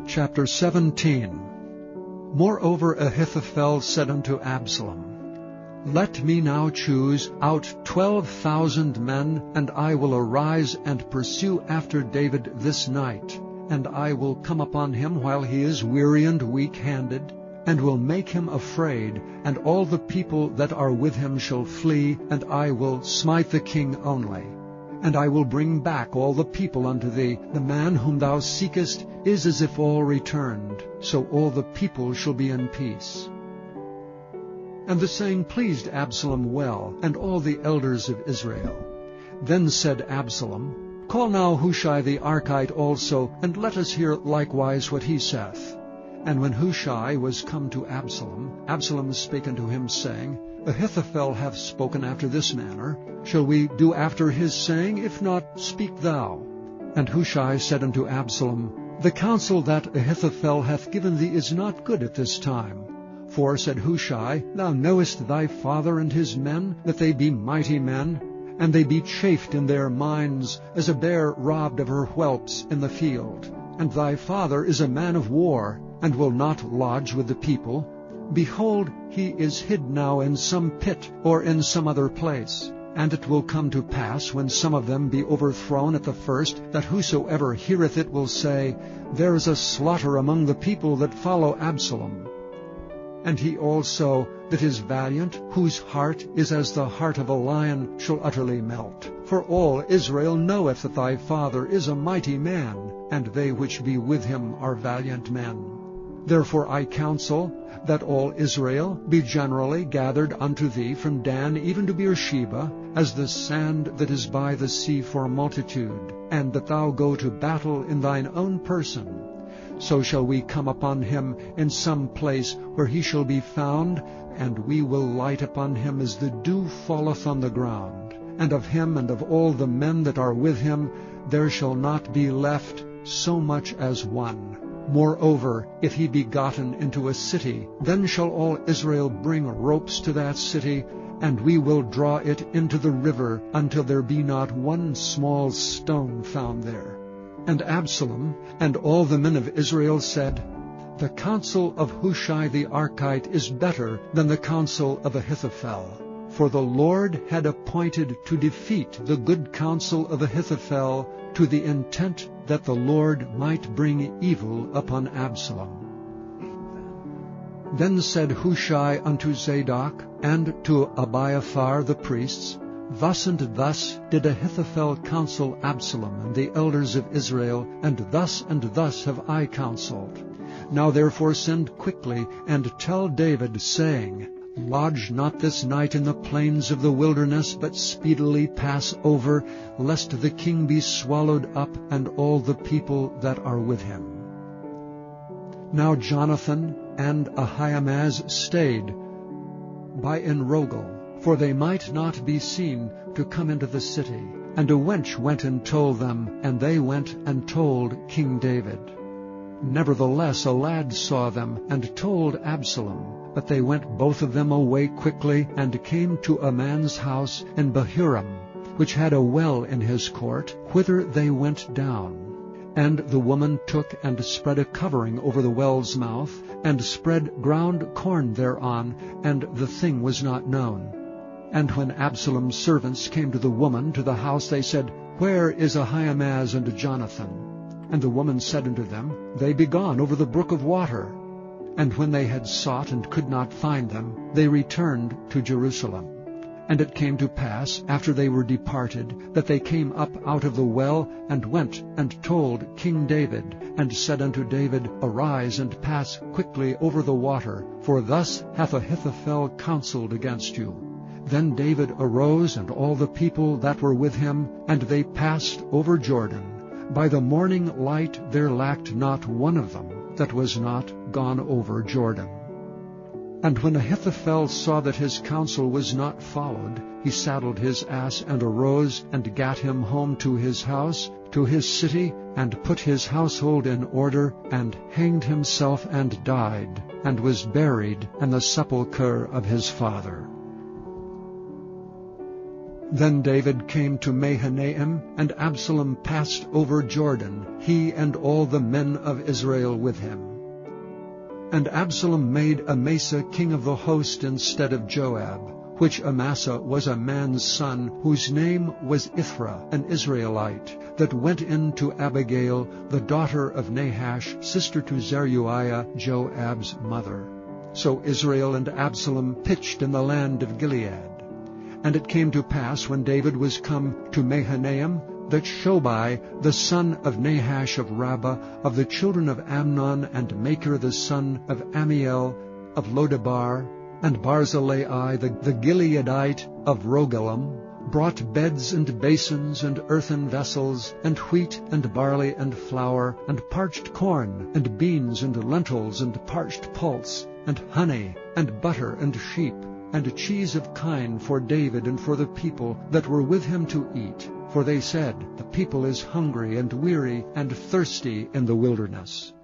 Chapter 17. Moreover Ahithophel said unto Absalom, Let me now choose out 12,000 men, and I will arise and pursue after David this night. And I will come upon him while he is weary and weak-handed, and will make him afraid, and all the people that are with him shall flee, and I will smite the king only. And I will bring back all the people unto thee. The man whom thou seekest is as if all returned, so all the people shall be in peace. And the saying pleased Absalom well, and all the elders of Israel. Then said Absalom, Call now Hushai the Archite also, and let us hear likewise what he saith. And when Hushai was come to Absalom, Absalom spake unto him, saying, Ahithophel hath spoken after this manner. Shall we do after his saying? If not, speak thou. And Hushai said unto Absalom, The counsel that Ahithophel hath given thee is not good at this time. For, said Hushai, Thou knowest thy father and his men, that they be mighty men, and they be chafed in their minds, as a bear robbed of her whelps in the field. And thy father is a man of war, and will not lodge with the people. Behold, he is hid now in some pit, or in some other place. And it will come to pass, when some of them be overthrown at the first, that whosoever heareth it will say, There is a slaughter among the people that follow Absalom. And he also that is valiant, whose heart is as the heart of a lion, shall utterly melt. For all Israel knoweth that thy father is a mighty man, and they which be with him are valiant men. Therefore I counsel that all Israel be generally gathered unto thee from Dan even to Beersheba, as the sand that is by the sea for multitude, and that thou go to battle in thine own person. So shall we come upon him in some place where he shall be found, and we will light upon him as the dew falleth on the ground. And of him and of all the men that are with him there shall not be left so much as one. Moreover, if he be gotten into a city, then shall all Israel bring ropes to that city, and we will draw it into the river until there be not one small stone found there. And Absalom and all the men of Israel said, The counsel of Hushai the Archite is better than the counsel of Ahithophel. For the Lord had appointed to defeat the good counsel of Ahithophel, to the intent that the Lord might bring evil upon Absalom. Then said Hushai unto Zadok and to Abiathar the priests, Thus and thus did Ahithophel counsel Absalom and the elders of Israel, and thus have I counseled. Now therefore send quickly, and tell David, saying, Lodge not this night in the plains of the wilderness, but speedily pass over, lest the king be swallowed up, and all the people that are with him. Now Jonathan and Ahimaaz stayed by Enrogel, for they might not be seen to come into the city. And a wench went and told them, and they went and told King David. Nevertheless a lad saw them, and told Absalom. But they went both of them away quickly, and came to a man's house in Bahurim, which had a well in his court, whither they went down. And the woman took and spread a covering over the well's mouth, and spread ground corn thereon, and the thing was not known. And when Absalom's servants came to the woman to the house, they said, Where is Ahimaaz and Jonathan? And the woman said unto them, They be gone over the brook of water. And when they had sought and could not find them, they returned to Jerusalem. And it came to pass, after they were departed, that they came up out of the well, and went and told King David, and said unto David, Arise and pass quickly over the water, for thus hath Ahithophel counseled against you. Then David arose, and all the people that were with him, and they passed over Jordan. By the morning light there lacked not one of them that was not gone over Jordan. And when Ahithophel saw that his counsel was not followed, he saddled his ass, and arose, and gat him home to his house, to his city, and put his household in order, and hanged himself, and died, and was buried in the sepulchre of his father. Then David came to Mahanaim, and Absalom passed over Jordan, he and all the men of Israel with him. And Absalom made Amasa king of the host instead of Joab, which Amasa was a man's son, whose name was Ithra, an Israelite, that went in to Abigail, the daughter of Nahash, sister to Zeruiah, Joab's mother. So Israel and Absalom pitched in the land of Gilead. And it came to pass, when David was come to Mahanaim, that Shobai, the son of Nahash of Rabbah, of the children of Amnon, and Machir the son of Ammiel of Lodebar, and Barzillai the Gileadite of Rogelim, brought beds and basins and earthen vessels, and wheat and barley and flour, and parched corn, and beans and lentils, and parched pulse, and honey, and butter, and sheep, and cheese of kine for David and for the people that were with him to eat. For they said, The people is hungry and weary and thirsty in the wilderness.